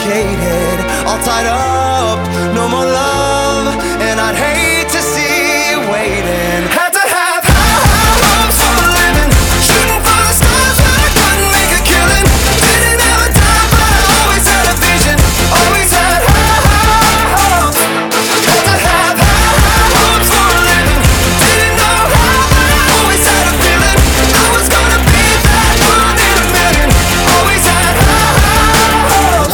complicated, all tied up, no more love, and I'd hate to see you waiting. Had to have high hopes for a living, shooting for the stars but I couldn't make a killing. Didn't have a time but I always had a vision, always had high hopes. Had to have high hopes for a living, didn't know how but I always had a feeling I was gonna be that one in a million. Always had high hopes.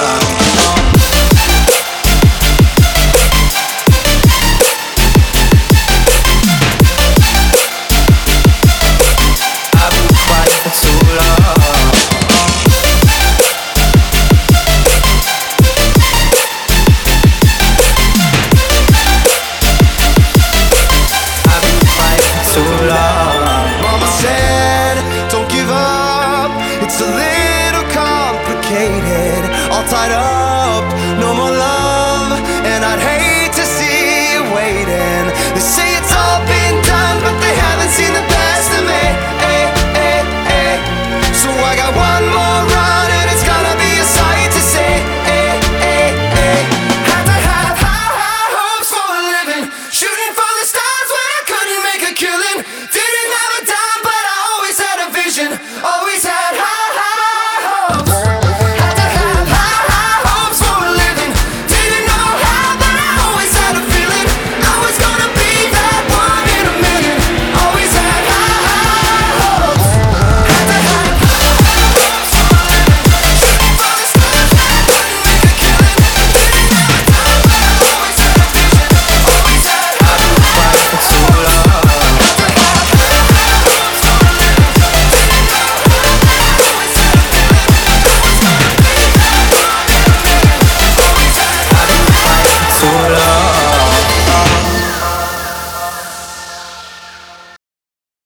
I've been quiet for too long. I've been quiet for too long. Mama said, don't give up. It's a little complicated, all tied up.